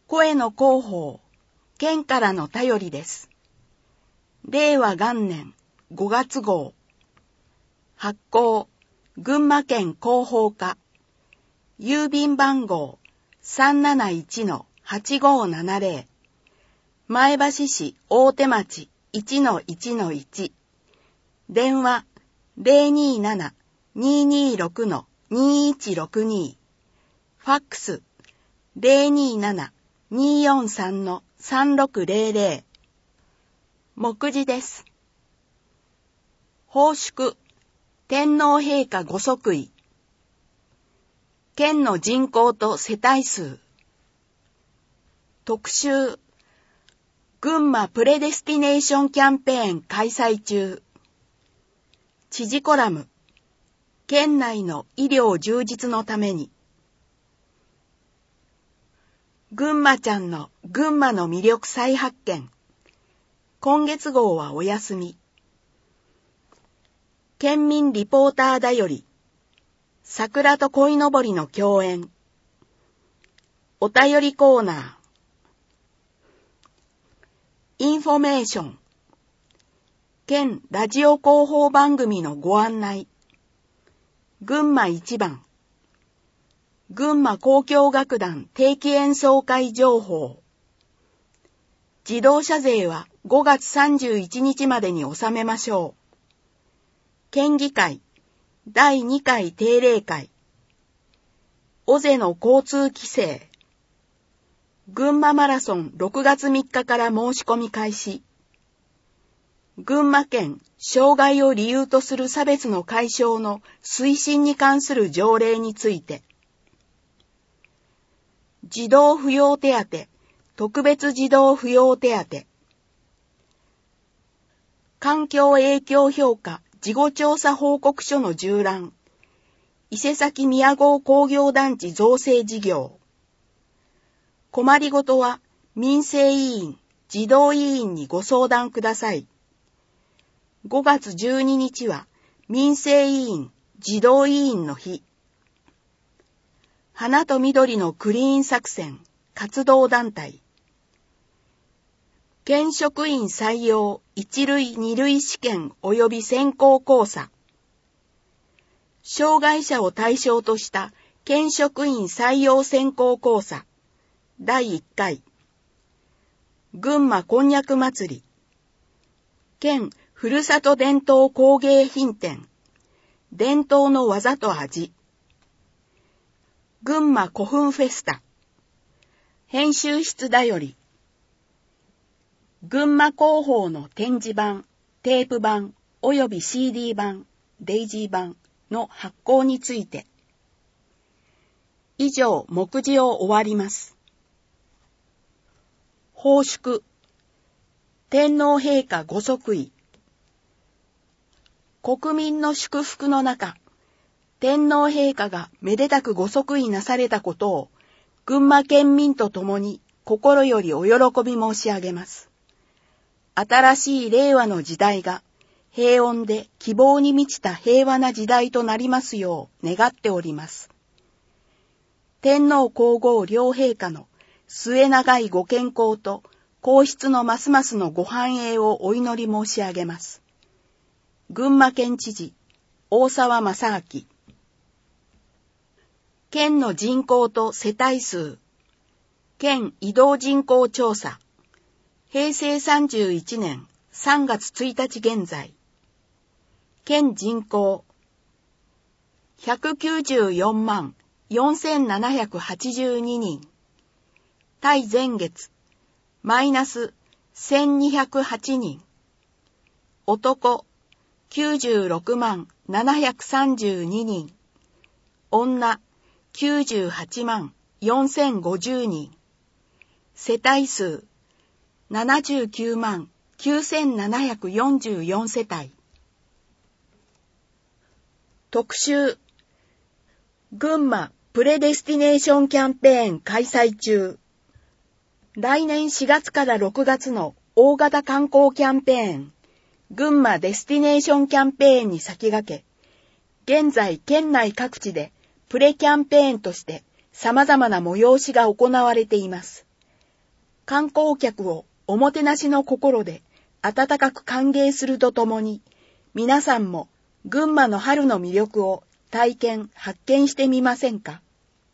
声の広報、県からの便りです。令和元年5月号。発行、群馬県広報課。郵便番号 371-8570。前橋市大手町 1-1-1。電話 027-226-2162。ファックス 027-243-3600。目次です。奉祝、天皇陛下ご即位。県の人口と世帯数。特集、群馬プレデスティネーションキャンペーン開催中。知事コラム、県内の医療充実のために。群馬ちゃんの群馬の魅力再発見。今月号はお休み。県民リポーターだより。桜と鯉のぼりの共演。お便りコーナー。インフォメーション。県ラジオ広報番組のご案内。群馬一番。群馬交響楽団定期演奏会情報。自動車税は5月31日までに納めましょう。県議会第2回定例会。尾瀬の交通規制。群馬マラソン6月3日から申し込み開始。群馬県障害を理由とする差別の解消の推進に関する条例について。児童扶養手当、特別児童扶養手当。環境影響評価事後調査報告書の縦覧。伊勢崎宮郷工業団地造成事業。困りごとは民生委員、児童委員にご相談ください。5月12日は民生委員、児童委員の日。花と緑のクリーン作戦、活動団体。県職員採用1類2類試験及び選考考査。障害者を対象とした県職員採用選考考査。第1回。群馬こんにゃく祭り。県ふるさと伝統工芸品展。伝統の技と味。群馬古墳フェスタ。編集室だより。群馬広報の展示版、テープ版および CD 版、デイジー版の発行について。以上、目次を終わります。奉祝。天皇陛下ご即位。国民の祝福の中、天皇陛下がめでたくご即位なされたことを、群馬県民と共に心よりお喜び申し上げます。新しい令和の時代が平穏で希望に満ちた平和な時代となりますよう願っております。天皇皇后両陛下の末永いご健康と皇室のますますのご繁栄をお祈り申し上げます。群馬県知事、大沢正明。県の人口と世帯数。県移動人口調査。平成31年3月1日現在。県人口。194万4782人。対前月。マイナス1208人。男。96万732人。女。98万4050人。世帯数。79万9744世帯。特集。群馬プレデスティネーションキャンペーン開催中。来年4月から6月の大型観光キャンペーン、群馬デスティネーションキャンペーンに先駆け、現在県内各地でプレキャンペーンとして様々な催しが行われています。 観光客をおもてなしの心で温かく歓迎するとともに、皆さんも群馬の春の魅力を体験・発見してみませんか？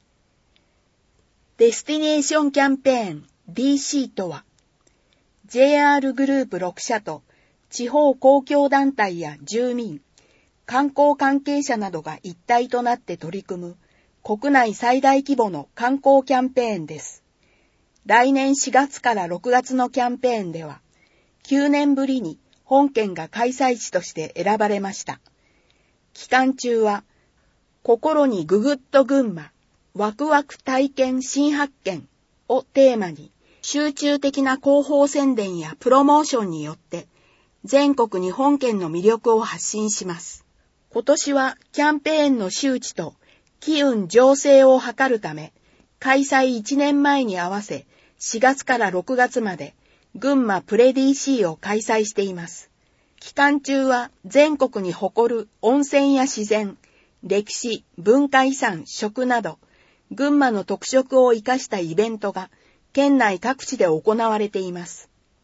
デスティネーションキャンペーン DC とは、JR グループ6社と地方公共団体や住民、観光関係者などが一体となって取り組む国内最大規模の観光キャンペーンです。来年4月から6月のキャンペーンでは、9年ぶりに本県が開催地として選ばれました。期間中は、心にぐぐっと群馬、ワクワク体験新発見をテーマに、集中的な広報宣伝やプロモーションによって、全国に本県の魅力を発信します。今年はキャンペーンの周知と機運醸成を図るため、開催1年前に合わせ4月から6月まで群馬プレ DC を開催しています。期間中は全国に誇る温泉や自然、歴史、文化遺産、食など、群馬の特色を生かしたイベントが県内各地で行われています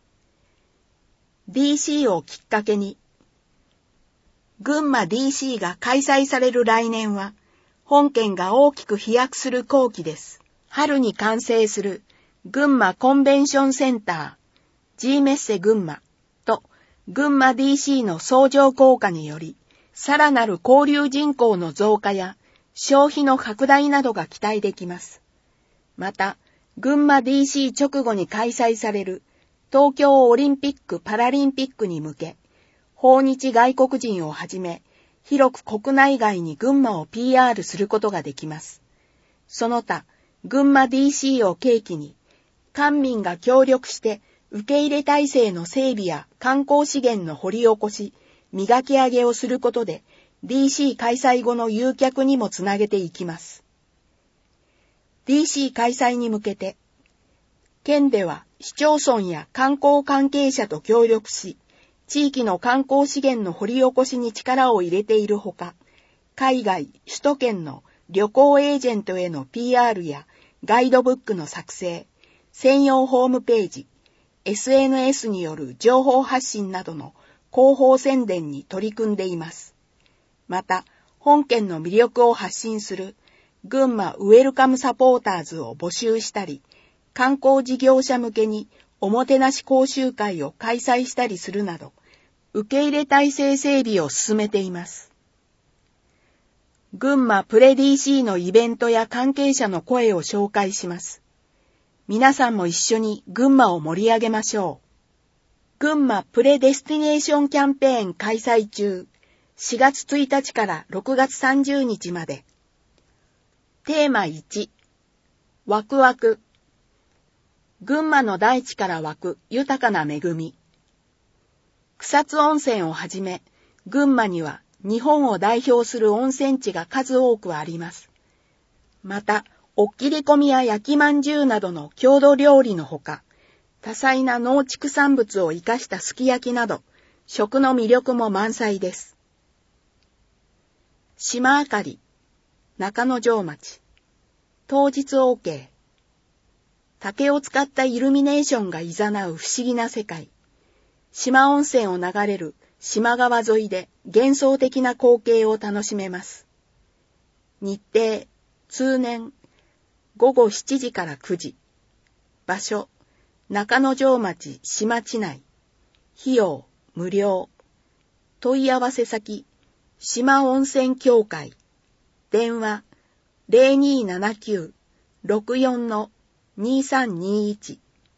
。DC をきっかけに、群馬 DC が開催される来年は、本県が大きく飛躍する好機です。春に完成する群馬コンベンションセンター、G メッセ群馬と群馬 DC の相乗効果により、さらなる交流人口の増加や消費の拡大などが期待できます。また、群馬 DC 直後に開催される東京オリンピック・パラリンピックに向け、訪日外国人をはじめ、広く国内外に群馬を PR することができます。その他、群馬 DC を契機に、官民が協力して受け入れ体制の整備や観光資源の掘り起こし、磨き上げをすることで、DC 開催後の誘客にもつなげていきます。DC 開催に向けて、県では市町村や観光関係者と協力し、地域の観光資源の掘り起こしに力を入れているほか、海外、首都圏の旅行エージェントへの PR やガイドブックの作成、専用ホームページ、SNS による情報発信などの広報宣伝に取り組んでいます。また、本県の魅力を発信する群馬ウェルカムサポーターズを募集したり、観光事業者向けにおもてなし講習会を開催したりするなど、受け入れ体制整備を進めています。群馬プレ DC のイベントや関係者の声を紹介します。皆さんも一緒に群馬を盛り上げましょう。群馬プレデスティネーションキャンペーン開催中、4月1日から6月30日まで。テーマ1、ワクワク。群馬の大地から湧く豊かな恵み。草津温泉をはじめ、群馬には日本を代表する温泉地が数多くあります。また、おっきりこみや焼きまんじゅうなどの郷土料理のほか、多彩な農畜産物を生かしたすき焼きなど、食の魅力も満載です。島あかり、中之条町、当日 OK。竹を使ったイルミネーションが誘う不思議な世界。島温泉を流れる島川沿いで幻想的な光景を楽しめます。日程、通年、午後7時から9時。場所、中之条町島地内。費用、無料。問い合わせ先、島温泉協会。電話、0279-64-2321。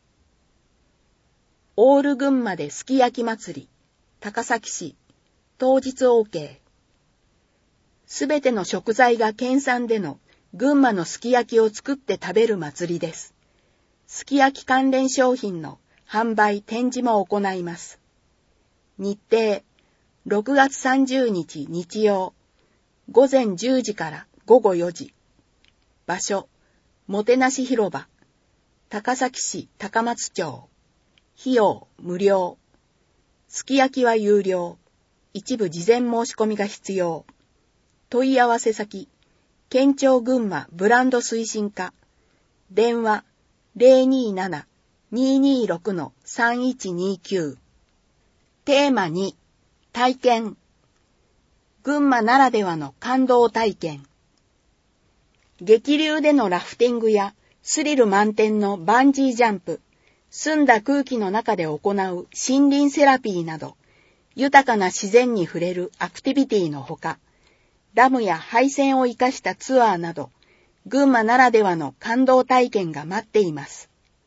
オール群馬ですき焼き祭り、高崎市、当日 OK。すべての食材が県産での群馬のすき焼きを作って食べる祭りです。すき焼き関連商品の販売・展示も行います。日程、6月30日日曜、午前10時から午後4時。場所、もてなし広場、高崎市高松町。費用、無料。すき焼きは有料。一部事前申し込みが必要。問い合わせ先、県庁群馬ブランド推進課。電話、 226-3129。テーマ2、体験。群馬ならではの感動体験。激流でのラフティングやスリル満点のバンジージャンプ、澄んだ空気の中で行う森林セラピーなど、豊かな自然に触れるアクティビティのほか、ダムや廃線を生かしたツアーなど、群馬ならではの感動体験が待っています。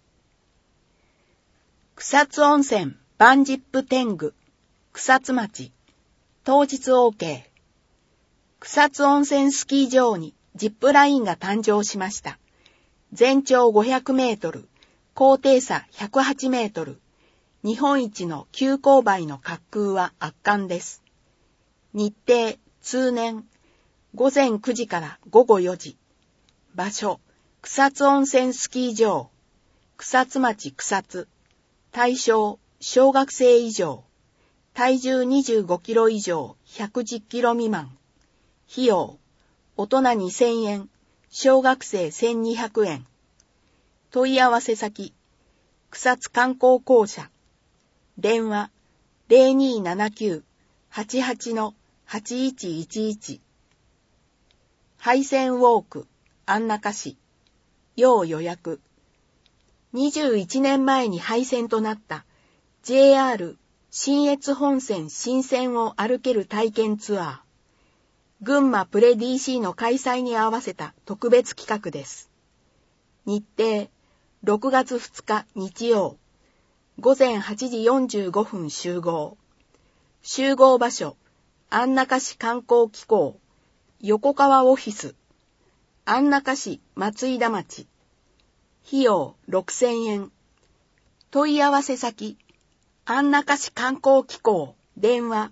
草津温泉バンジップ天狗、草津町、当日 OK。草津温泉スキー場にジップラインが誕生しました。全長500メートル、高低差108メートル。日本一の急勾配の滑空は圧巻です。日程、通年、午前9時から午後4時。場所、草津温泉スキー場、草津町草津。対象、小学生以上。体重25キロ以上、110キロ未満。費用、大人2000円、小学生1200円。問い合わせ先、草津観光公社。電話、0279-88-8111。廃線ウォーク、安中市。要予約。21年前に廃線となった JR 信越本線新線を歩ける体験ツアー。群馬プレ DC の開催に合わせた特別企画です。日程、6月2日日曜。午前8時45分集合。集合場所、安中市観光機構、横川オフィス、安中市松井田町。費用6000円。問い合わせ先、安中市観光機構、電話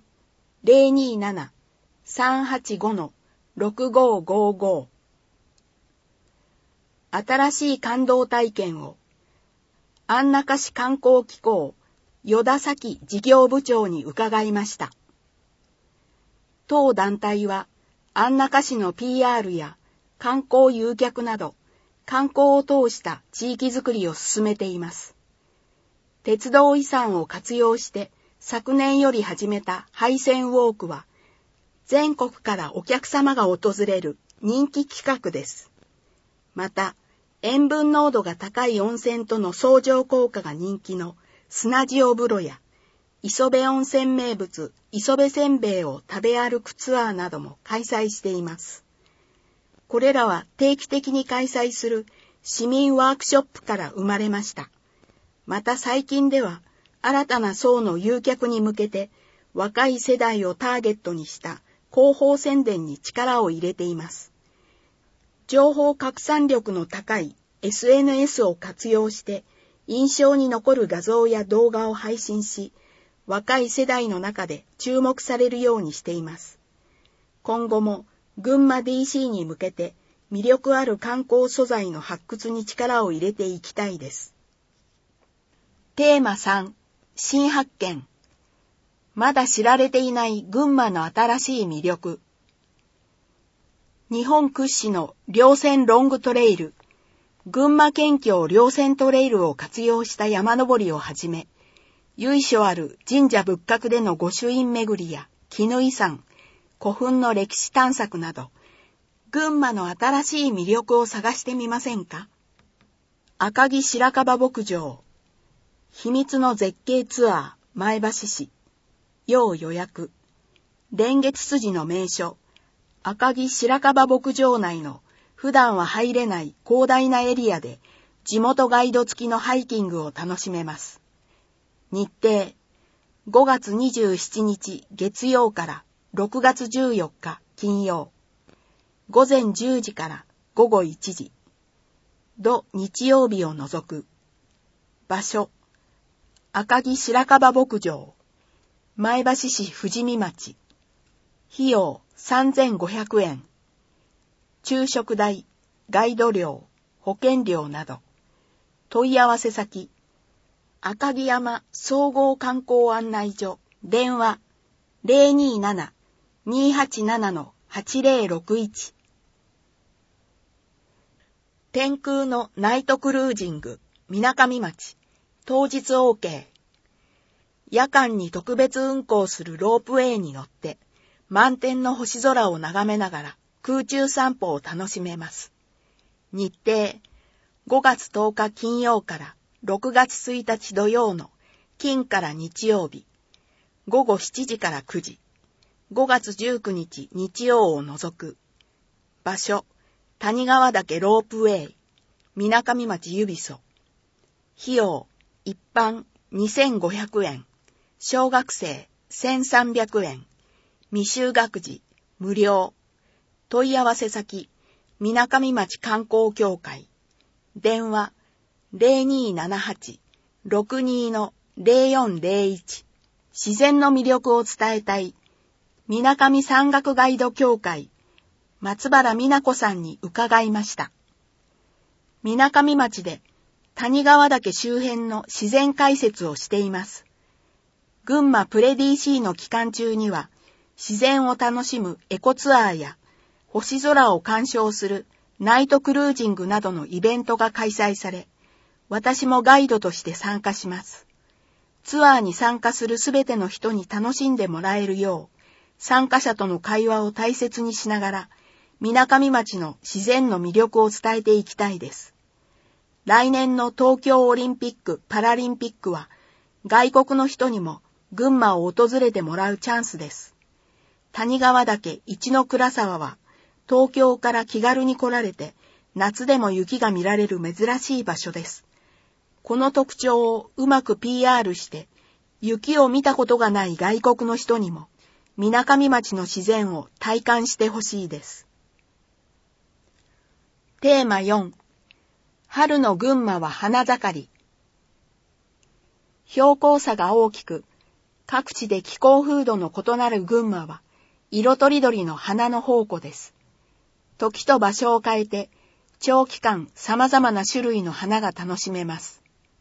027-385-6555。新しい感動体験を、安中市観光機構、与田崎事業部長に伺いました。当団体は、安中市の PR や観光誘客など、観光を通した地域づくりを進めています。鉄道遺産を活用して昨年より始めた廃線ウォークは、全国からお客様が訪れる人気企画です。また、塩分濃度が高い温泉との相乗効果が人気の砂塩風呂や、磯部温泉名物磯部せんべいを食べ歩くツアーなども開催しています。これらは定期的に開催する市民ワークショップから生まれました。また最近では新たな層の誘客に向けて若い世代をターゲットにした広報宣伝に力を入れています。情報拡散力の高い SNS を活用して印象に残る画像や動画を配信し、若い世代の中で注目されるようにしています。今後も群馬 DC に向けて魅力ある観光素材の発掘に力を入れていきたいです。テーマ3、新発見。まだ知られていない群馬の新しい魅力。日本屈指の稜線ロングトレイル、群馬県境稜線トレイルを活用した山登りをはじめ、由緒ある神社仏閣での御朱印巡りや絹遺産、古墳の歴史探索など、群馬の新しい魅力を探してみませんか？赤城白樺牧場、秘密の絶景ツアー前橋市、要予約。蓮月筋の名所、赤城白樺牧場内の普段は入れない広大なエリアで地元ガイド付きのハイキングを楽しめます。日程、5月27日月曜から6月14日金曜。午前10時から午後1時。土日曜日を除く。場所、赤城白樺牧場。前橋市富士見町。費用3500円。昼食代、ガイド料、保険料など。問い合わせ先、赤城山総合観光案内所。電話027-287-8061。天空のナイトクルージング、水上町。 当日 OK。夜間に特別運行するロープウェイに乗って、満天の星空を眺めながら空中散歩を楽しめます。日程、5月10日金曜から6月1日土曜の金から日曜日、午後7時から9時、5月19日日曜を除く。場所、谷川岳ロープウェイ、水上町ゆびそ。費用、一般2500円、小学生1300円、未就学児無料。問い合わせ先、水上町観光協会。電話、0278-62-0401。自然の魅力を伝えたい。水上山岳ガイド協会。松原美奈子さんに伺いました。水上町で谷川岳周辺の自然解説をしています。群馬プレ DC の期間中には自然を楽しむエコツアーや星空を鑑賞するナイトクルージングなどのイベントが開催され、私もガイドとして参加します。ツアーに参加するすべての人に楽しんでもらえるよう、参加者との会話を大切にしながら、水上町の自然の魅力を伝えていきたいです。来年の東京オリンピック・パラリンピックは、外国の人にも群馬を訪れてもらうチャンスです。谷川岳一の倉沢は、東京から気軽に来られて、夏でも雪が見られる珍しい場所です。この特徴をうまく PR して、雪を見たことがない外国の人にも、水上町の自然を体感してほしいです。テーマ4、春の群馬は花盛り。標高差が大きく、各地で気候風土の異なる群馬は、色とりどりの花の宝庫です。時と場所を変えて、長期間様々な種類の花が楽しめます。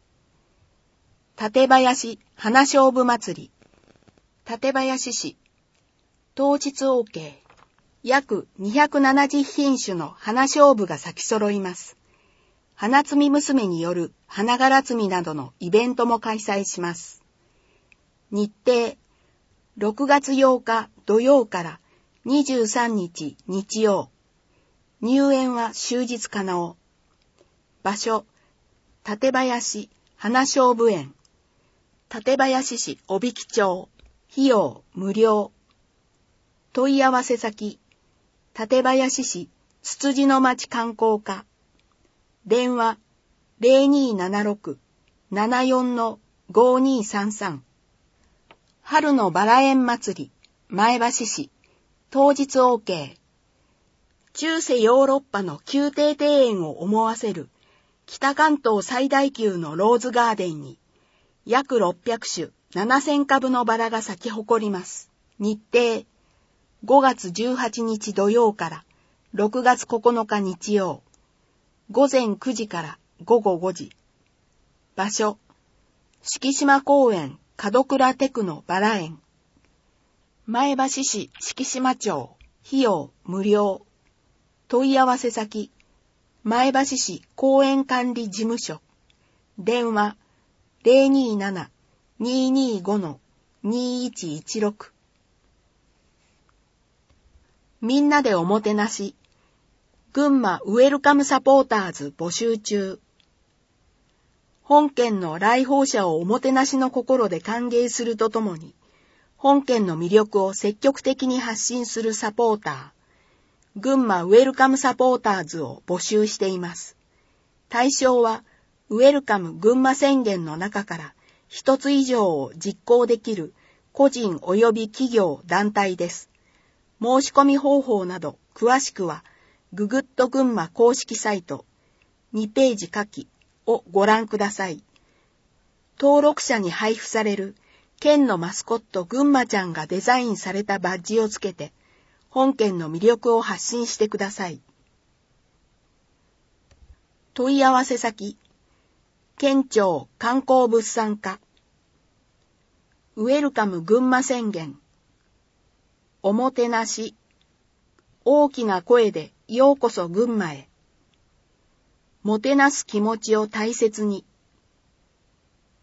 館林花菖蒲祭り。館林市。当日 OK。約270品種の花菖蒲が咲き揃います。花摘み娘による花柄摘みなどのイベントも開催します。日程、6月8日土曜から23日日曜。入園は終日可能。場所、館林花菖蒲園。館林市帯木町。費用無料。問い合わせ先、館林市つつじの町観光課。電話0276-74-5233。春のバラ園祭り、前橋市。当日 OK。中世ヨーロッパの宮廷庭園を思わせる北関東最大級のローズガーデンに約600種7000株のバラが咲き誇ります。日程、5月18日土曜から6月9日日曜。午前9時から午後5時。場所、敷島公園門倉テクノバラ園。前橋市敷島町。費用無料。問い合わせ先、前橋市公園管理事務所。電話027-225-2116。みんなでおもてなし。群馬ウェルカムサポーターズ募集中。本県の来訪者をおもてなしの心で歓迎するとともに、本県の魅力を積極的に発信するサポーター、群馬ウェルカムサポーターズを募集しています。対象は、ウェルカム群馬宣言の中から一つ以上を実行できる個人及び企業団体です。申し込み方法など詳しくは、ググッと群馬公式サイト2ページ下記をご覧ください。登録者に配布される県のマスコット群馬ちゃんがデザインされたバッジをつけて、本県の魅力を発信してください。問い合わせ先、県庁観光物産課。ウェルカム群馬宣言。おもてなし。大きな声でようこそ群馬へ。もてなす気持ちを大切に。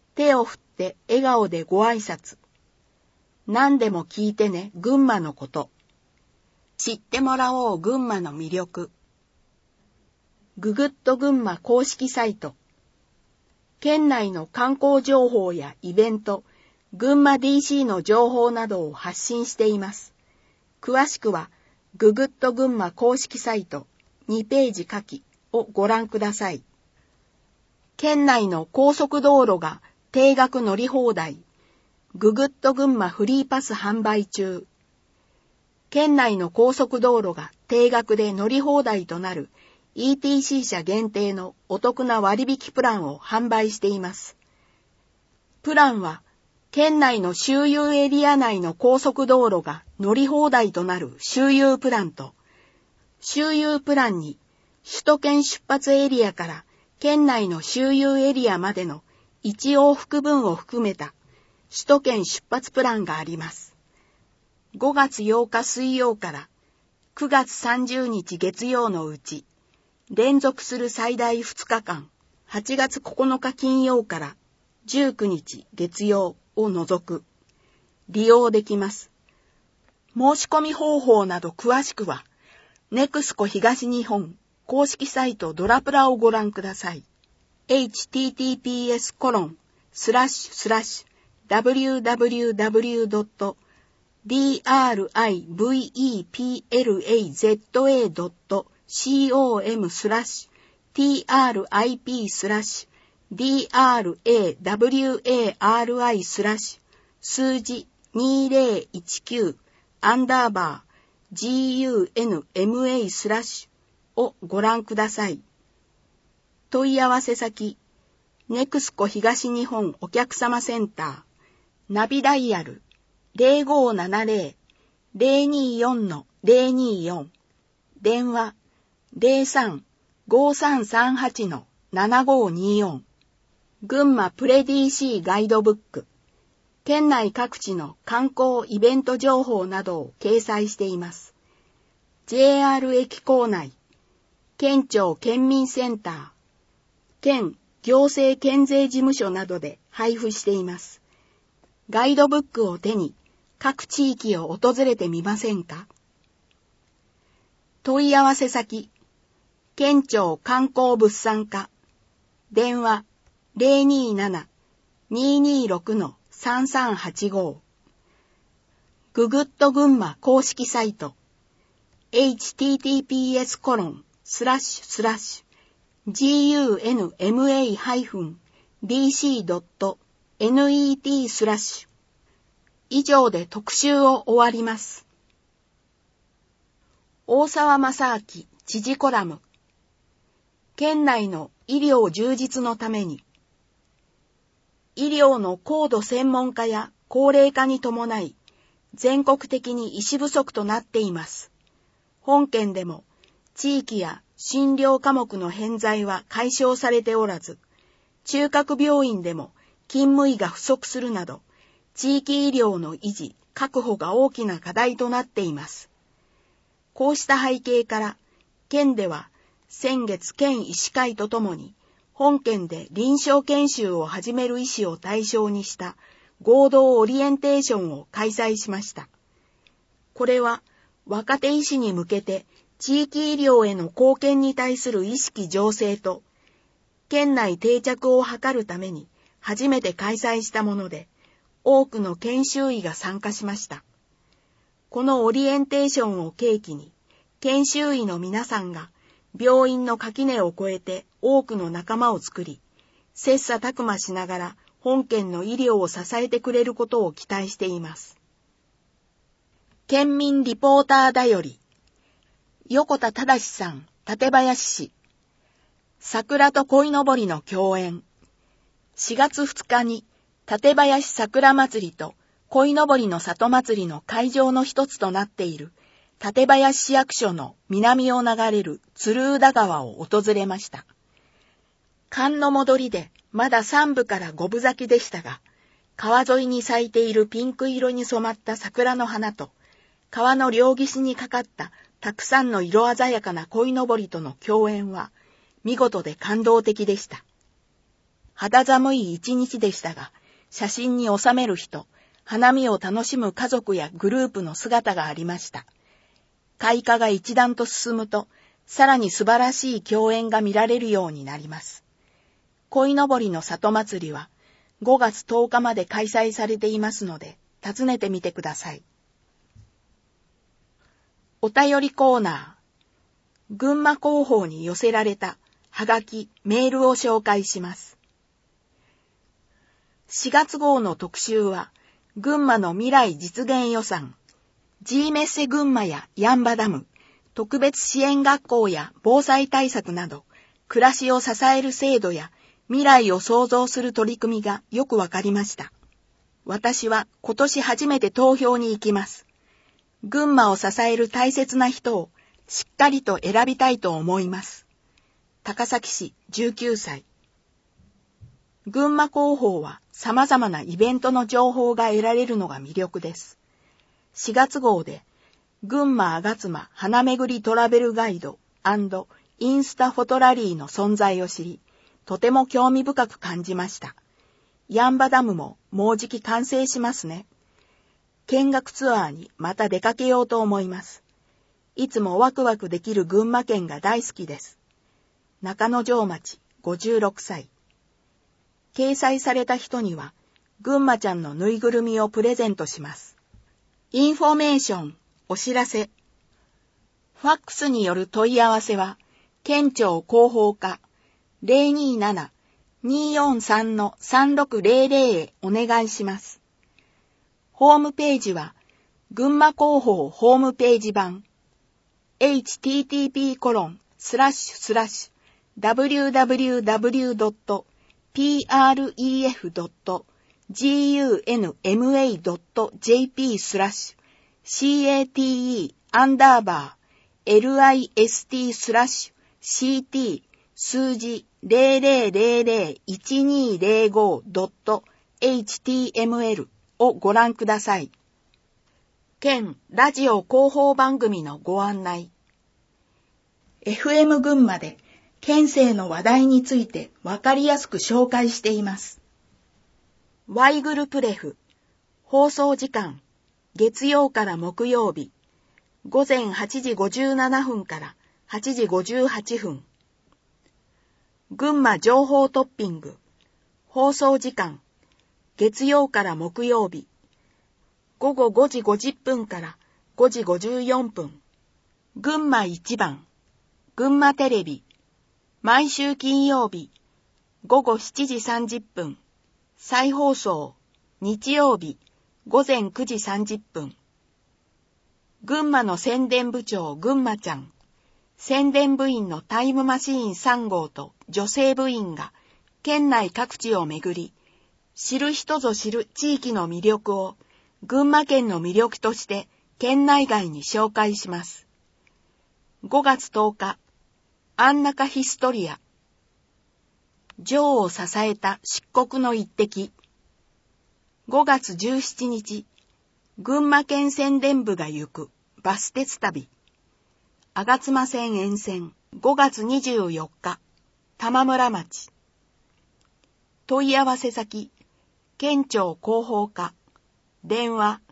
手を振って笑顔でご挨拶。何でも聞いてね、群馬のこと。知ってもらおう群馬の魅力。ぐぐっと群馬公式サイト。県内の観光情報やイベント、群馬 DC の情報などを発信しています。詳しくは、ぐぐっと群馬公式サイト2ページ下記をご覧ください。県内の高速道路が定額乗り放題。ぐぐっと群馬フリーパス販売中。県内の高速道路が定額で乗り放題となる ETC 車限定のお得な割引プランを販売しています。プランは、県内の周遊エリア内の高速道路が乗り放題となる周遊プランと、周遊プランに首都圏出発エリアから県内の周遊エリアまでの1往復分を含めた首都圏出発プランがあります。5月8日水曜から9月30日月曜のうち、連続する最大2日間、8月9日金曜から19日月曜を除く、利用できます。申し込み方法など詳しくは、ネクスコ東日本公式サイトドラプラをご覧ください。https://driveplavary/ 数字2019_GUNMA/ をご覧ください。問い合わせ先、ネクスコ東日本お客様センター、ナビダイヤル 0570-024-024、電話 03-5338-7524、群馬プレ DC ガイドブック、県内各地の観光イベント情報などを掲載しています。JR 駅構内、県庁県民センター、県行政県税事務所などで配布しています。ガイドブックを手に各地域を訪れてみませんか？問い合わせ先、県庁観光物産課、電話027-226-3385、ぐぐっと群馬公式サイト、https://gunma-dc.net/ 以上で特集を終わります。大沢正明知事コラム。県内の医療充実のために。医療の高度専門化や高齢化に伴い、全国的に医師不足となっています。本県でも地域や診療科目の偏在は解消されておらず、中核病院でも勤務医が不足するなど、地域医療の維持・確保が大きな課題となっています。こうした背景から、県では先月県医師会とともに、本県で臨床研修を始める医師を対象にした合同オリエンテーションを開催しました。これは若手医師に向けて地域医療への貢献に対する意識醸成と、県内定着を図るために初めて開催したもので、多くの研修医が参加しました。このオリエンテーションを契機に、研修医の皆さんが病院の垣根を越えて多くの仲間を作り、切磋琢磨しながら本県の医療を支えてくれることを期待しています。県民リポーターだより、横田忠さん、館林市。桜と鯉のぼりの共演。4月2日に館林桜祭りと鯉のぼりの里祭りの会場の一つとなっている館林市役所の南を流れる鶴宇田川を訪れました。寒の戻りでまだ3分から5分咲きでしたが、川沿いに咲いているピンク色に染まった桜の花と、川の両岸にかかったたくさんの色鮮やかな鯉のぼりとの共演は見事で感動的でした。 肌寒い一日でしたが、写真に収める人、花見を楽しむ家族やグループの姿がありました。開花が一段と進むと、さらに素晴らしい競演が見られるようになります。鯉のぼりの里祭りは5月10日まで開催されていますので、訪ねてみてください。お便りコーナー。群馬広報に寄せられたはがき、メールを紹介します。4月号の特集は、群馬の未来実現予算、G メッセ群馬や八ッ場ダム、特別支援学校や防災対策など、暮らしを支える制度や未来を創造する取り組みがよくわかりました。私は今年初めて投票に行きます。群馬を支える大切な人をしっかりと選びたいと思います。高崎市19歳。群馬広報は様々なイベントの情報が得られるのが魅力です。4月号で群馬あがつま花めぐりトラベルガイド&インスタフォトラリーの存在を知り、とても興味深く感じました。八ッ場ダムももうじき完成しますね。見学ツアーにまた出かけようと思います。いつもワクワクできる群馬県が大好きです。中之条町56歳。掲載された人には、群馬ちゃんのぬいぐるみをプレゼントします。インフォメーション、お知らせ。ファックスによる問い合わせは、県庁広報課 027-243-3600 へお願いします。ホームページは、群馬広報ホームページ版 www.pref.gunma.jp/cate_list/ct 数字 00001205.html をご覧ください。県ラジオ広報番組のご案内。FM 群馬で県政の話題についてわかりやすく紹介しています。ワイグルプレフ放送時間月曜から木曜日午前8時57分から8時58分。群馬情報トッピング放送時間月曜から木曜日午後5時50分から5時54分。群馬一番群馬テレビ毎週金曜日午後7時30分。再放送日曜日午前9時30分。群馬の宣伝部長群馬ちゃん。宣伝部員のタイムマシーン3号と女性部員が県内各地を巡り、知る人ぞ知る地域の魅力を群馬県の魅力として県内外に紹介します。5月10日、安中ヒストリア。女王を支えた漆黒の一滴。5月17日、群馬県宣伝部が行くバス鉄旅。吾妻線沿線5月24日、玉村町。問い合わせ先、県庁広報課、電話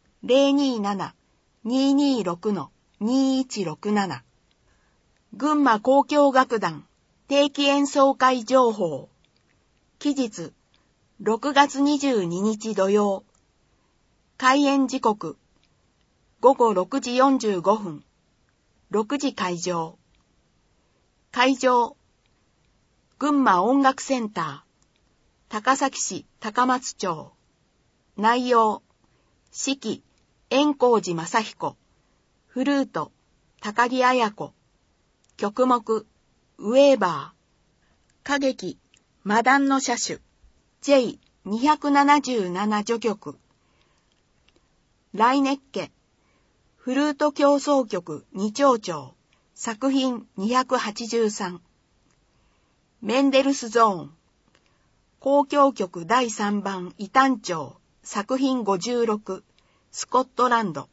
027-226-2167。群馬交響楽団定期演奏会情報。期日、6月22日土曜。開演時刻、午後6時45分。6時開場。会場、群馬音楽センター、高崎市高松町。内容、指揮、円光寺正彦。フルート、高木彩子。曲目、ウェーバー。歌劇、マダンの車種。J277 序曲。ライネッケ。フルート協奏曲二丁調。作品283。メンデルスゾーン。交響曲第3番異端調。作品56。スコットランド。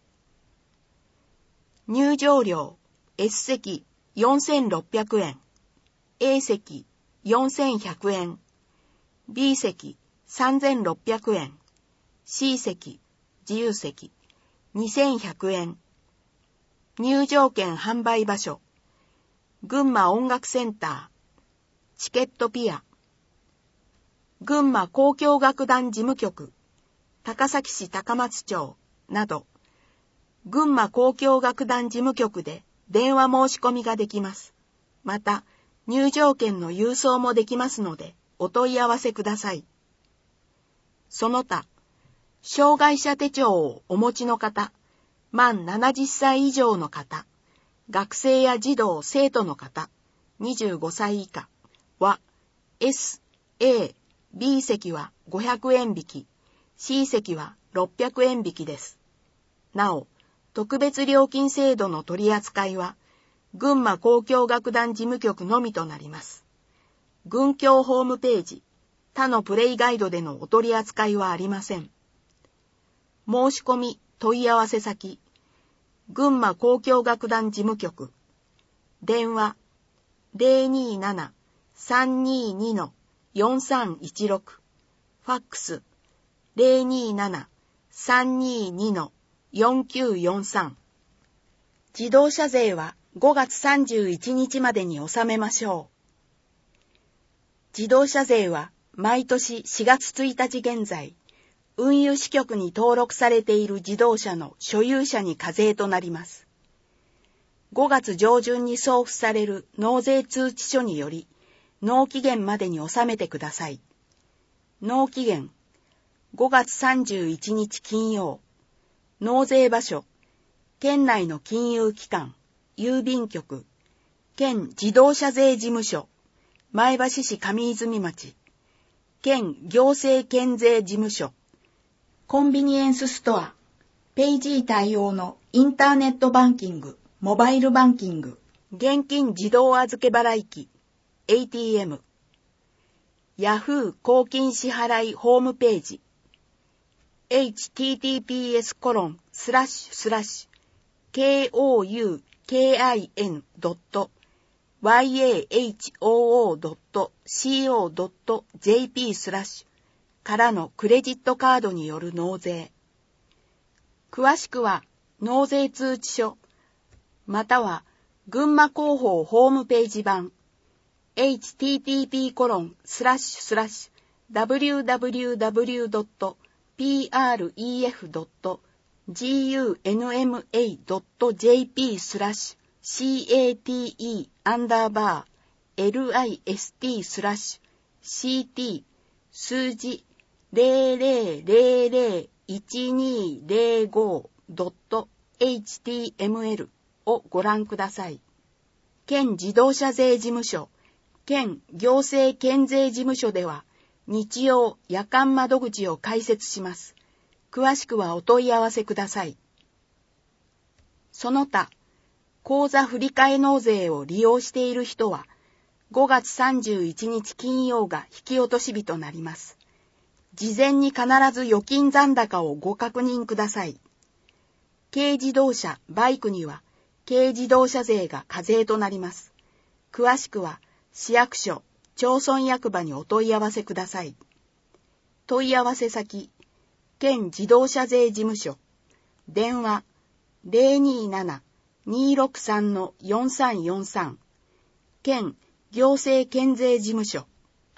入場料。S 席4600円。A 席4100円。 B 席3600円、C 席自由席2100円。入場券販売場所、群馬音楽センター、チケットピア、群馬交響楽団事務局、高崎市高松町など、群馬交響楽団事務局で電話申し込みができます。また、入場券の郵送もできますので、お問い合わせください。その他、障害者手帳をお持ちの方、満70歳以上の方、学生や児童・生徒の方、25歳以下は、S、A、B 席は500円引き、C 席は600円引きです。なお、特別料金制度の取り扱いは、群馬交響楽団事務局のみとなります。群響ホームページ、他のプレイガイドでのお取り扱いはありません。申し込み、問い合わせ先、群馬交響楽団事務局、電話 027-322-4316、ファックス 027-322-4943。自動車税は5月31日までに納めましょう。自動車税は毎年4月1日現在、運輸支局に登録されている自動車の所有者に課税となります。5月上旬に送付される納税通知書により、納期限までに納めてください。納期限、5月31日金曜。納税場所、県内の金融機関、郵便局、県自動車税事務所、前橋市上泉町、県行政県税事務所、コンビニエンスストア、ペイジー対応のインターネットバンキング、モバイルバンキング、現金自動預け払機、ATM、ヤフー公金支払いホームページ、https://koukin.yahoo.co.jp/ からのクレジットカードによる納税。詳しくは納税通知書、または群馬広報ホームページ版 http://www.pref.gunma.jp/cate/list/ct 数字 00001205.html をご覧ください。県自動車税事務所、県行政県税事務所では、日曜夜間窓口を開設します。詳しくはお問い合わせください。その他、口座振替納税を利用している人は、5月31日金曜が引き落とし日となります。事前に必ず預金残高をご確認ください。軽自動車、バイクには、軽自動車税が課税となります。詳しくは、市役所、町村役場にお問い合わせください。問い合わせ先、県自動車税事務所、電話 027-263-4343、県行政県税事務所。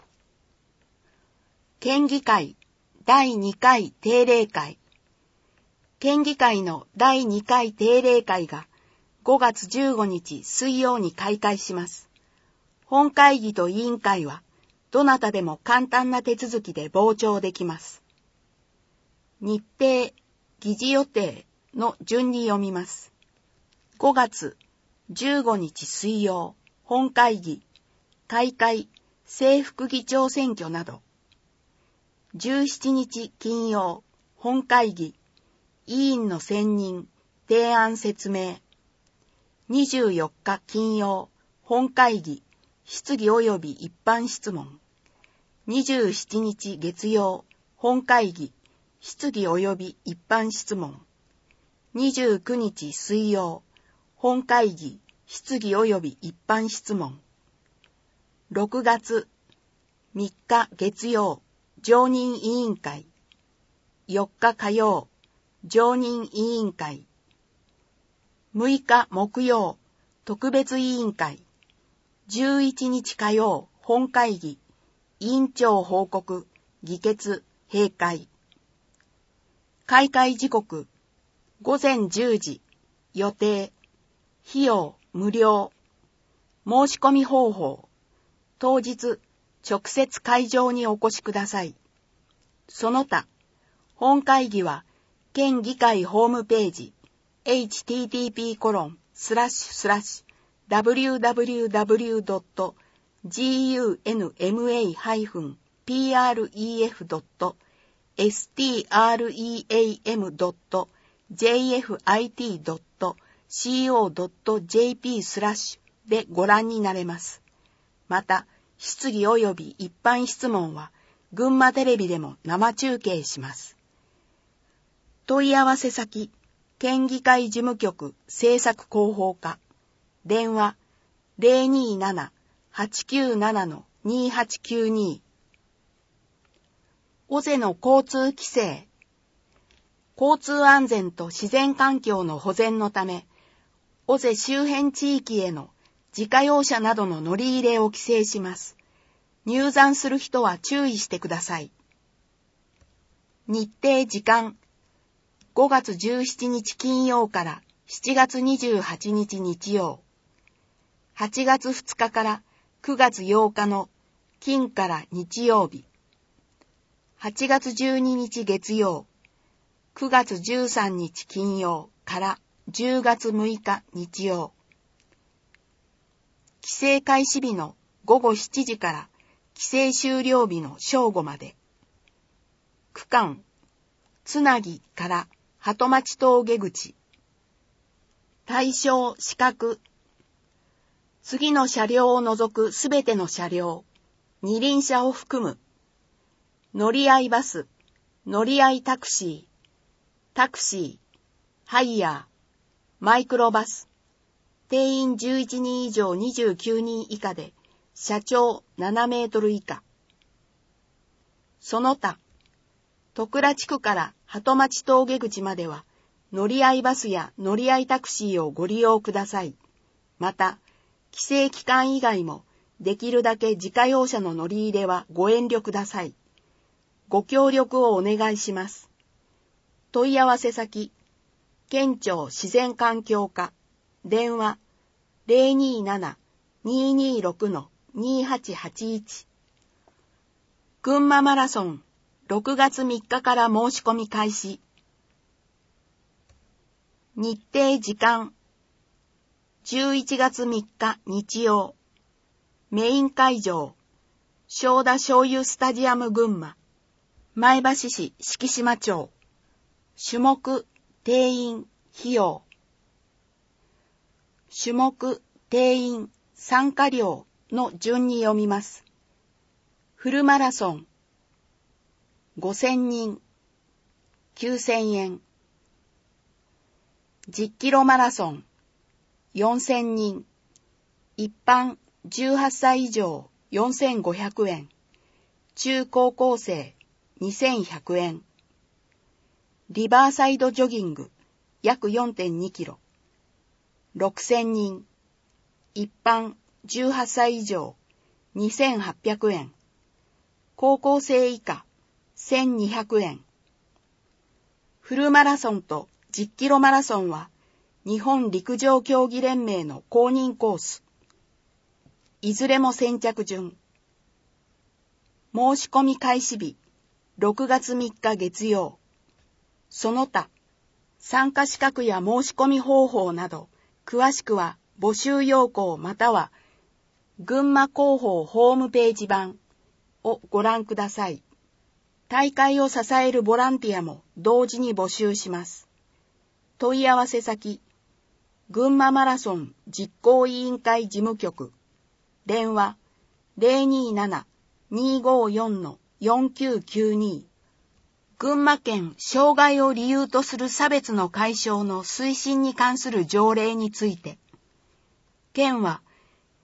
県議会第2回定例会。県議会の第2回定例会が5月15日水曜に開会します。本会議と委員会はどなたでも簡単な手続きで傍聴できます。日程、議事予定の順に読みます。5月15日水曜、本会議、開会、正副議長選挙など。17日金曜、本会議、委員の選任、提案説明。24日金曜、本会議、質疑及び一般質問。27日月曜、本会議、質疑及び一般質問。29日水曜、本会議、質疑及び一般質問。6月 3日月曜、常任委員会。4日火曜、常任委員会。6日木曜、特別委員会。11日火曜、本会議。委員長報告、議決、閉会。開会時刻、午前10時、予定。費用、無料。申し込み方法。当日、直接会場にお越しください。その他、本会議は、県議会ホームページ、http://www.gunmafin.pref.jfit.co.jp/ でご覧になれます。また、質疑及び一般質問は、群馬テレビでも生中継します。問い合わせ先、県議会事務局政策広報課、電話 027-897-2892。尾瀬の交通規制。交通安全と自然環境の保全のため、尾瀬周辺地域への自家用車などの乗り入れを規制します。入山する人は注意してください。日程時間。5月17日金曜から7月28日日曜。8月2日から9月8日の金から日曜日。8月12日月曜。9月13日金曜から10月6日日曜。規制開始日の午後7時から規制終了日の正午まで。区間、つなぎから鳩町峠口。対象資格。次の車両を除くすべての車両、二輪車を含む。乗り合いバス、乗り合いタクシー、タクシー、ハイヤー、マイクロバス。定員11人以上29人以下で、車長7メートル以下。その他、戸倉地区から鳩町峠口までは、乗り合いバスや乗り合いタクシーをご利用ください。また、規制期間以外も、できるだけ自家用車の乗り入れはご遠慮ください。ご協力をお願いします。問い合わせ先、県庁自然環境課、電話027-226-2881。群馬マラソン、6月3日から申し込み開始。日程時間。11月3日日曜。メイン会場。正田醤油スタジアム群馬。前橋市敷島町。種目、定員、費用。種目、定員、参加料の順に読みます。フルマラソン。5000人、9000円。10キロマラソン、4000人。一般、18歳以上、4500円。中高校生、2100円。リバーサイドジョギング、約 4.2 キロ。6000人。一般、18歳以上、2800円。高校生以下、1200円。フルマラソンと10キロマラソンは日本陸上競技連盟の公認コース。いずれも先着順。申し込み開始日、6月3日月曜。その他、参加資格や申し込み方法など、詳しくは募集要項または群馬広報ホームページ版をご覧ください。大会を支えるボランティアも同時に募集します。問い合わせ先、群馬マラソン実行委員会事務局、電話 027-254-4992。群馬県障害を理由とする差別の解消の推進に関する条例について、県は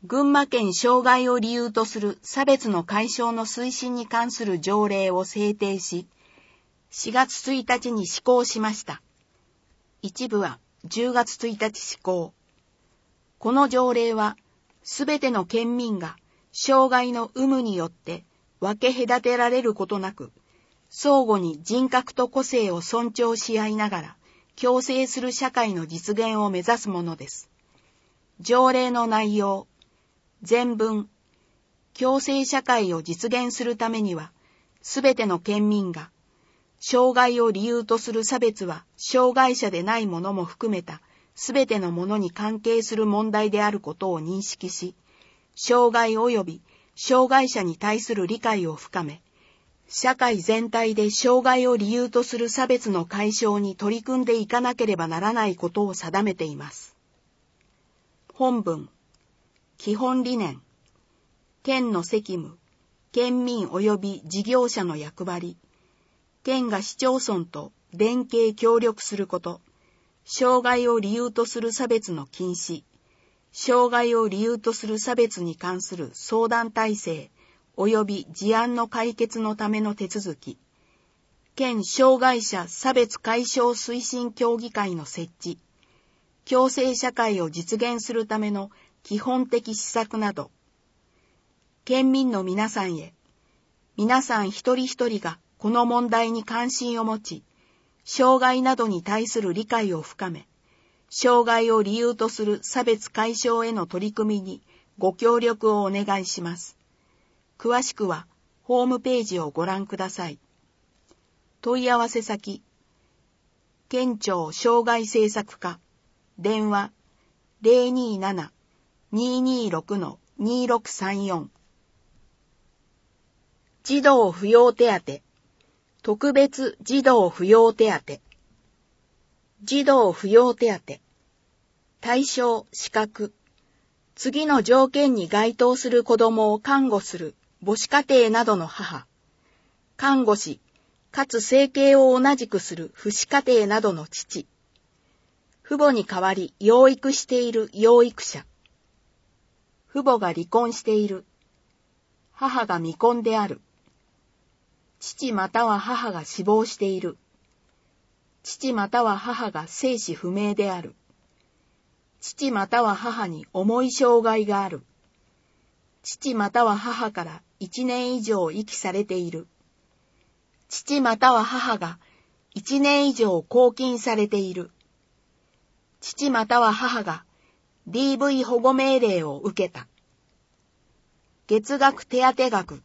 群馬県障害を理由とする差別の解消の推進に関する条例を制定し、4月1日に施行しました。一部は10月1日施行。この条例は、すべての県民が障害の有無によって分け隔てられることなく、相互に人格と個性を尊重し合いながら、共生する社会の実現を目指すものです。条例の内容、前文、共生社会を実現するためには、すべての県民が、障害を理由とする差別は障害者でない者も含めたすべてのものに関係する問題であることを認識し、障害及び障害者に対する理解を深め、社会全体で障害を理由とする差別の解消に取り組んでいかなければならないことを定めています。本文、基本理念、県の責務、県民及び事業者の役割、県が市町村と連携協力すること、障害を理由とする差別の禁止、障害を理由とする差別に関する相談体制及び事案の解決のための手続き、県障害者差別解消推進協議会の設置、共生社会を実現するための基本的施策など、県民の皆さんへ、皆さん一人一人がこの問題に関心を持ち、障害などに対する理解を深め、障害を理由とする差別解消への取り組みにご協力をお願いします。詳しくはホームページをご覧ください。問い合わせ先、県庁障害政策課、電話 027-226-2634。児童扶養手当、特別児童扶養手当。児童扶養手当。対象、資格。次の条件に該当する子供を看護する母子家庭などの母。看護師、かつ生計を同じくする父子家庭などの父。父母に代わり養育している養育者。父母が離婚している。母が未婚である。父または母が死亡している。父または母が生死不明である。父または母に重い障害がある。父または母から1年以上遺棄されている。父または母が1年以上拘禁されている。父または母が DV 保護命令を受けた。月額手当額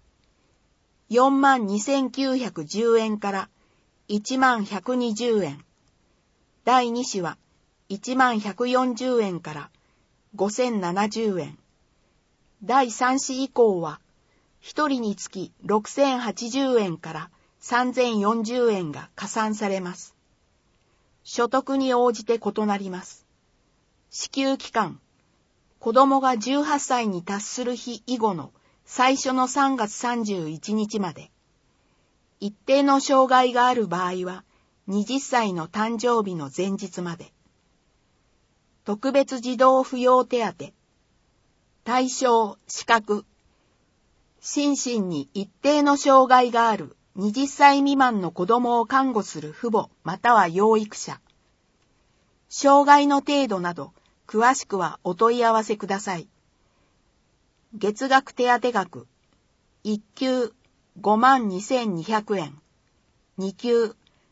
42,910円から11,120円。第2子は11,140円から5,070円。第3子以降は1人につき6,080円から3,040円が加算されます。所得に応じて異なります。支給期間、子供が18歳に達する日以後の最初の3月31日まで。一定の障害がある場合は、20歳の誕生日の前日まで。特別児童扶養手当。対象、資格。心身に一定の障害がある20歳未満の子供を看護する父母または養育者。障害の程度など、詳しくはお問い合わせください。月額手当額、1級52,200円、2級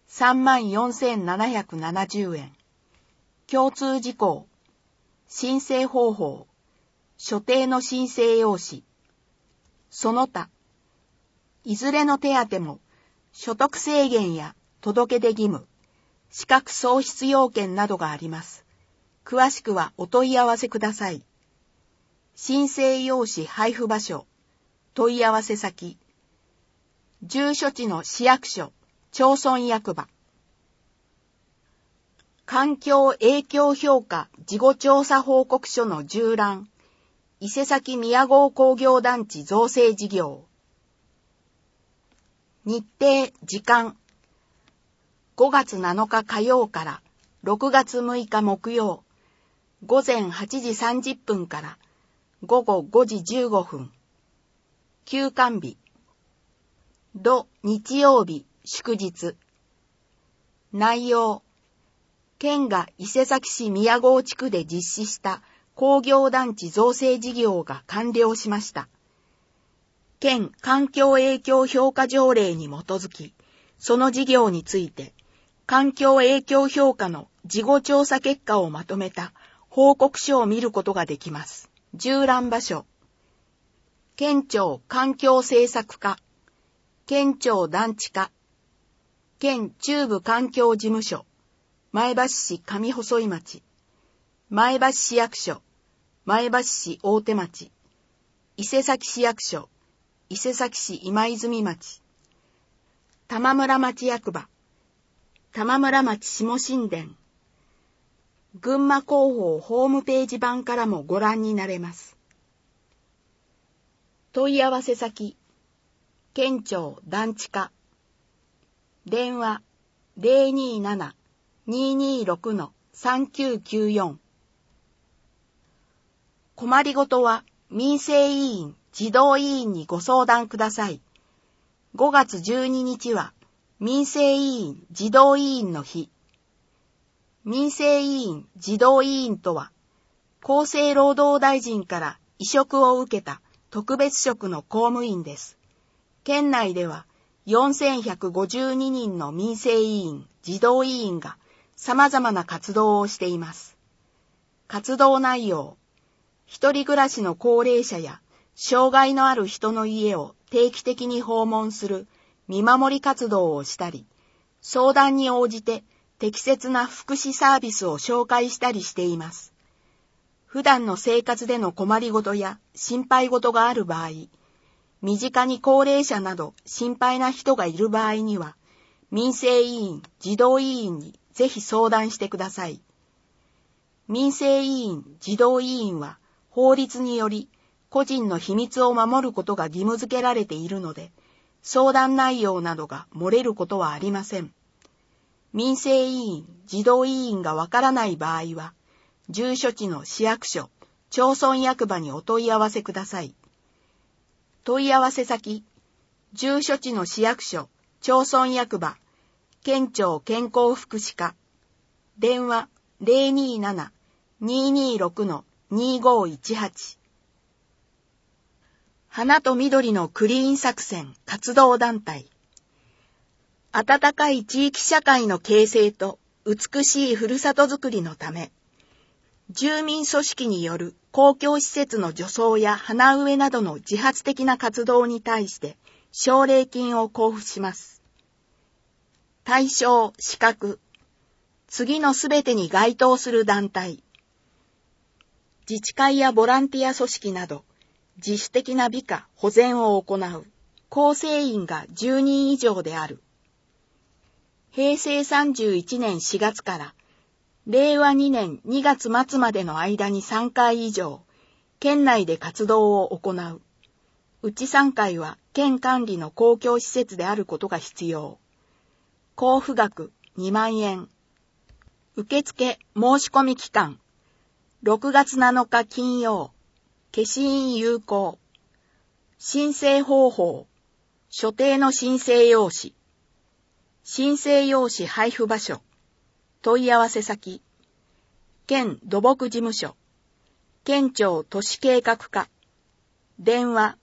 34,770円。共通事項、申請方法、所定の申請用紙、その他、いずれの手当も所得制限や届出義務、資格喪失要件などがあります。詳しくはお問い合わせください。申請用紙配布場所、問い合わせ先、住所地の市役所、町村役場。環境影響評価事後調査報告書の従覧、伊勢崎宮郷工業団地造成事業。日程、時間。5月7日火曜から6月6日木曜、午前8時30分から午後5時15分。休館日。土日曜日祝日。内容。県が伊勢崎市宮郷地区で実施した工業団地造成事業が完了しました。県環境影響評価条例に基づき、その事業について、環境影響評価の事後調査結果をまとめた報告書を見ることができます。縦覧場所。県庁環境政策課、県庁団地課、県中部環境事務所、前橋市上細井町、前橋市役所、前橋市大手町、伊勢崎市役所、伊勢崎市今泉町、玉村町役場、玉村町下新田、群馬広報ホームページ版からもご覧になれます。問い合わせ先、県庁団地課、電話027-226-3994。困りごとは民生委員児童委員にご相談ください。5月12日は民生委員児童委員の日。民生委員児童委員とは、厚生労働大臣から委嘱を受けた特別職の公務員です。県内では4152人の民生委員児童委員が様々な活動をしています。活動内容、一人暮らしの高齢者や障害のある人の家を定期的に訪問する見守り活動をしたり、相談に応じて適切な福祉サービスを紹介したりしています。普段の生活での困りごとや心配事がある場合、身近に高齢者など心配な人がいる場合には、民生委員、児童委員にぜひ相談してください。民生委員、児童委員は法律により個人の秘密を守ることが義務付けられているので、相談内容などが漏れることはありません。民生委員、児童委員がわからない場合は、住所地の市役所、町村役場にお問い合わせください。問い合わせ先、住所地の市役所、町村役場、県庁健康福祉課、電話027-226-2518。花と緑のクリーン作戦活動団体。温かい地域社会の形成と美しいふるさとづくりのため、住民組織による公共施設の除草や花植えなどの自発的な活動に対して奨励金を交付します。対象・資格。次のすべてに該当する団体。自治会やボランティア組織など、自主的な美化・保全を行う。構成員が10人以上である。平成31年4月から令和2年2月末までの間に3回以上、県内で活動を行う。うち3回は県管理の公共施設であることが必要。交付額2万円。受付申し込み期間。6月7日金曜。消印有効。申請方法。所定の申請用紙。申請用紙配布場所。問い合わせ先。県土木事務所。県庁都市計画課。電話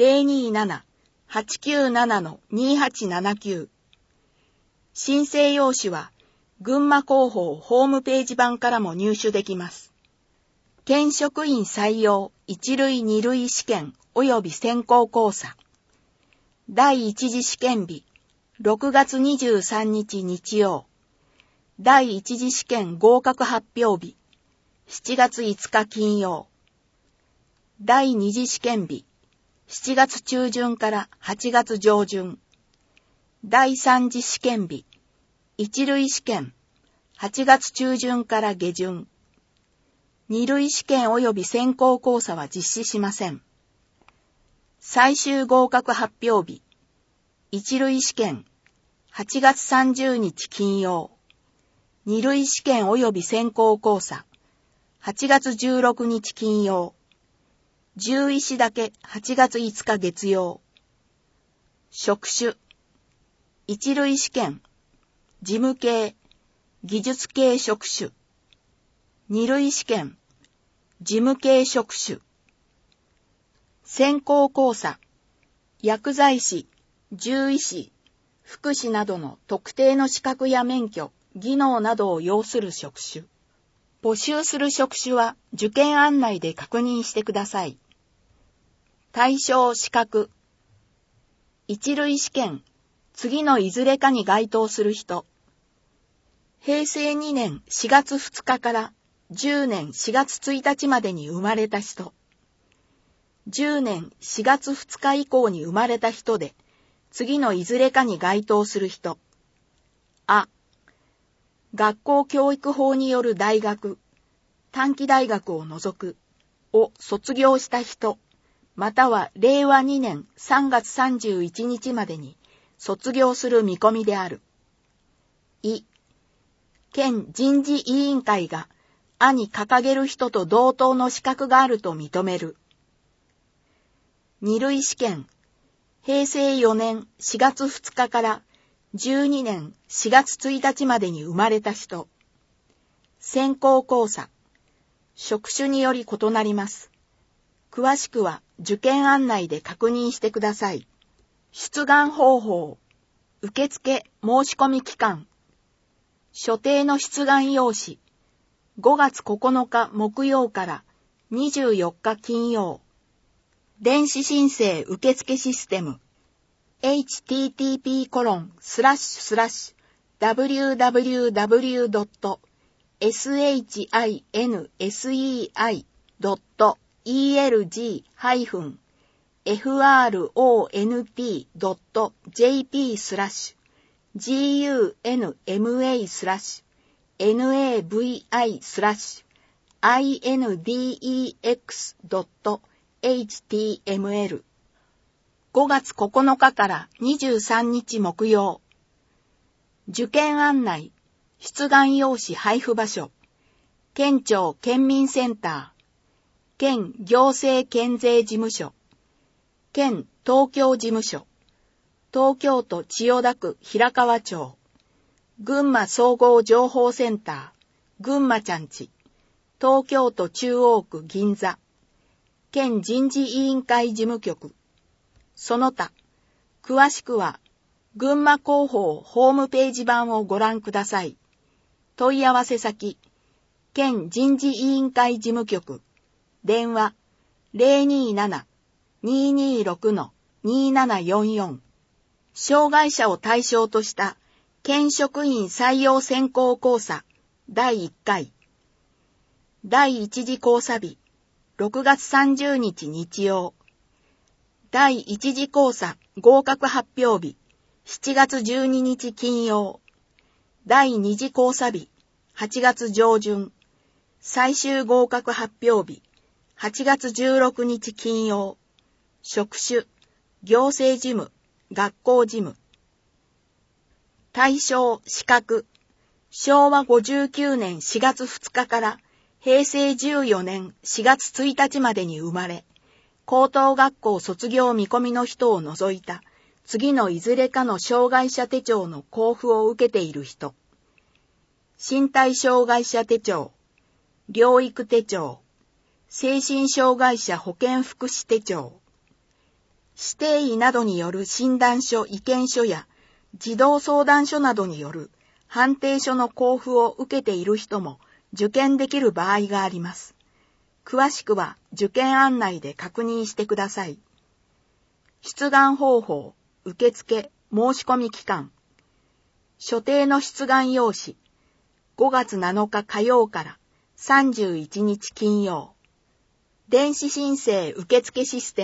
027-897-2879。申請用紙は群馬広報ホームページ版からも入手できます。県職員採用1類2類試験及び選考考査。第一次試験日6月23日日曜。第一次試験合格発表日7月5日金曜。第二次試験日7月中旬から8月上旬。第三次試験日一類試験8月中旬から下旬。二類試験及び選考考査は実施しません。最終合格発表日一類試験8月30日金曜。二類試験及び選考考査8月16日金曜。 獣医師だけ8月5日月曜。職種。一類試験。事務系、技術系職種。二類試験。事務系職種。専攻講座。薬剤師、獣医師、福祉などの特定の資格や免許、技能などを要する職種。募集する職種は受験案内で確認してください。対象資格。一類試験、次のいずれかに該当する人。平成2年4月2日から10年4月1日までに生まれた人。10年4月2日以降に生まれた人で、次のいずれかに該当する人。あ、学校教育法による大学、短期大学を除く、を卒業した人、または令和2年3月31日までに卒業する見込みである。い、県人事委員会が、あに掲げる人と同等の資格があると認める。二類試験、平成4年4月2日から12年4月1日までに生まれた人。専攻講座。職種により異なります。詳しくは受験案内で確認してください。出願方法。受付申し込み期間。所定の出願用紙。5月9日木曜から24日金曜。電子申請受付システム。http://www.shindex.html 5月9日から23日木曜。受験案内、出願用紙配布場所、県庁県民センター、県行政県税事務所、県東京事務所、東京都千代田区平川町、群馬総合情報センター、群馬ちゃんち、東京都中央区銀座、県人事委員会事務局、その他、詳しくは、群馬広報ホームページ版をご覧ください。問い合わせ先、県人事委員会事務局、電話 027-226-2744。障害者を対象とした県職員採用選考講座第1回。第1次講座日、6月30日日曜。第1次講座合格発表日、7月12日金曜。第2次講座日、8月上旬。最終合格発表日、8月16日金曜。職種、行政事務、学校事務。対象、資格。昭和59年4月2日から平成14年4月1日までに生まれ、高等学校卒業見込みの人を除いた次のいずれかの障害者手帳の交付を受けている人。身体障害者手帳、療育手帳、精神障害者保健福祉手帳。指定医などによる診断書、意見書や児童相談所などによる判定書の交付を受けている人も受験できる場合があります。詳しくは受験案内で確認してください。出願方法、受付、申し込み期間。所定の出願用紙。5月7日火曜から31日金曜。電子申請受付システ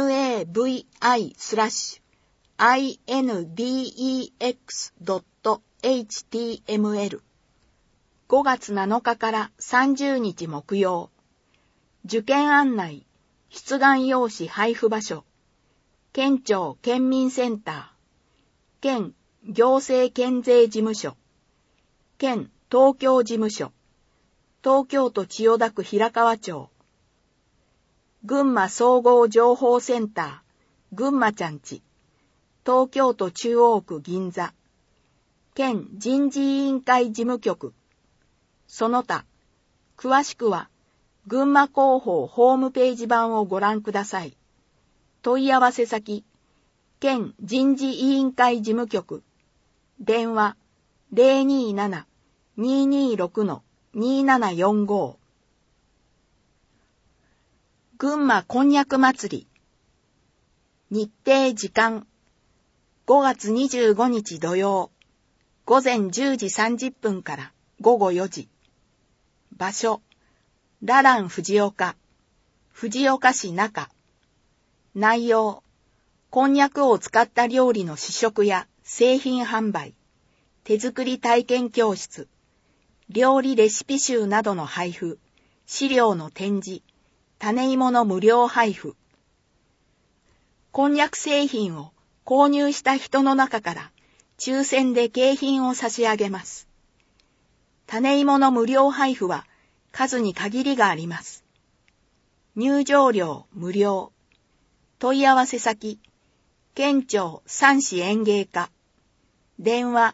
ム。http://www.selgi.front.gunma/index.jp/index.jp/ HTML 5月7日から30日木曜。受験案内、出願用紙配布場所、県庁県民センター、県行政県税事務所、県東京事務所、東京都千代田区平川町、群馬総合情報センター、群馬ちゃんち、東京都中央区銀座、県人事委員会事務局、その他、詳しくは、群馬広報ホームページ版をご覧ください。問い合わせ先、県人事委員会事務局、電話 027-226-2745。群馬こんにゃく祭り。日程時間、5月25日土曜、午前10時30分から午後4時。場所、ララン藤岡、藤岡市中。内容、こんにゃくを使った料理の試食や製品販売、手作り体験教室、料理レシピ集などの配布、資料の展示、種芋の無料配布。こんにゃく製品を購入した人の中から抽選で景品を差し上げます。種芋の無料配布は数に限りがあります。入場料無料。問い合わせ先、県庁三市園芸課。電話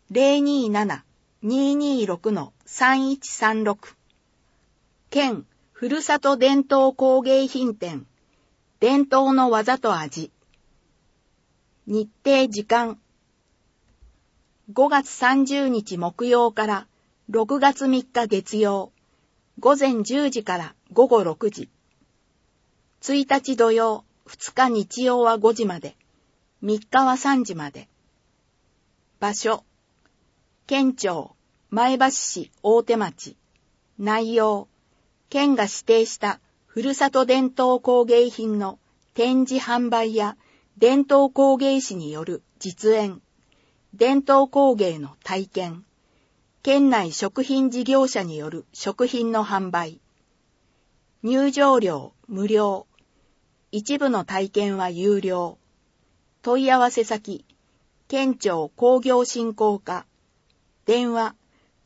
027-226-3136。県ふるさと伝統工芸品展。伝統の技と味。日程時間。5月30日木曜から6月3日月曜。午前10時から午後6時。1日土曜、2日日曜は5時まで。3日は3時まで。場所。県庁、前橋市大手町。内容。県が指定したふるさと伝統工芸品の展示販売や伝統工芸士による実演。伝統工芸の体験。県内食品事業者による食品の販売。入場料無料。一部の体験は有料。問い合わせ先、県庁工業振興課。電話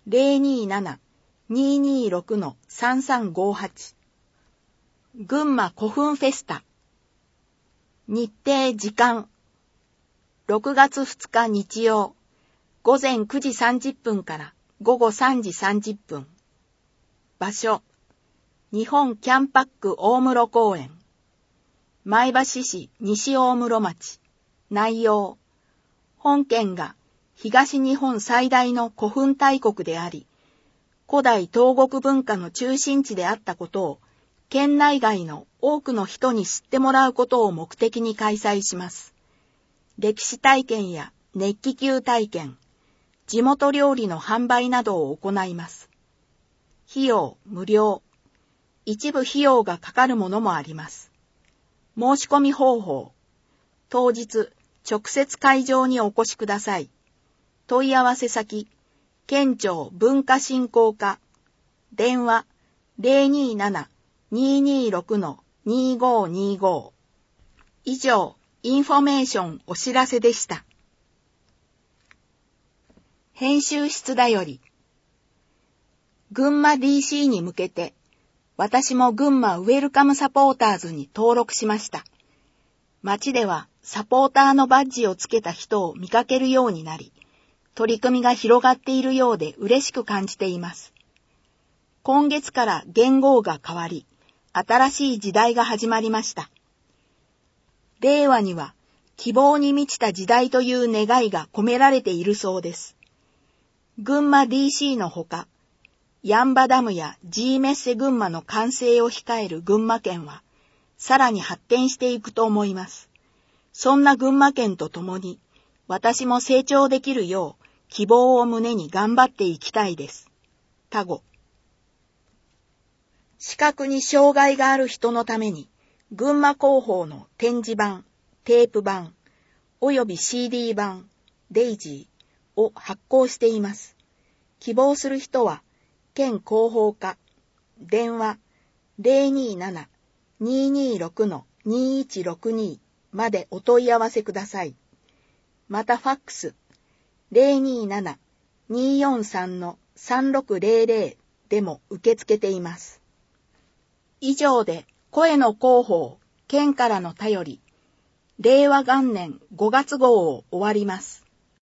027-226-3358。群馬古墳フェスタ。日程時間。6月2日日曜。午前9時30分から午後3時30分。場所、日本キャンパック大室公園。前橋市西大室町。内容、本県が東日本最大の古墳大国であり、古代東国文化の中心地であったことを、県内外の多くの人に知ってもらうことを目的に開催します。歴史体験や熱気球体験、地元料理の販売などを行います。費用無料。一部費用がかかるものもあります。申し込み方法。当日、直接会場にお越しください。問い合わせ先、県庁文化振興課。電話 027-226-2525。以上、インフォメーションお知らせでした。編集室だより。群馬 DC に向けて、私も群馬ウェルカムサポーターズに登録しました。街ではサポーターのバッジをつけた人を見かけるようになり、取り組みが広がっているようで嬉しく感じています。今月から元号が変わり、新しい時代が始まりました。令和には希望に満ちた時代という願いが込められているそうです。群馬 DC のほか、ヤンバダムや G メッセ群馬の完成を控える群馬県は、さらに発展していくと思います。そんな群馬県と共に、私も成長できるよう、希望を胸に頑張っていきたいです。他語。視覚に障害がある人のために、群馬広報の展示版、テープ版、および CD 版、デイジー、 を発行しています。希望する人は、県広報課、電話 027-226-2162 までお問い合わせください。またファックス 027-243-3600 でも受け付けています。以上で声の広報、県からの便り、令和元年5月号を終わります。